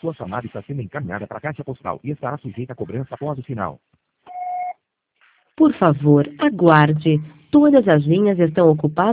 Sua chamada está sendo encaminhada para a caixa postal e estará sujeita a cobrança após o sinal. Por favor, aguarde. Todas as linhas estão ocupadas.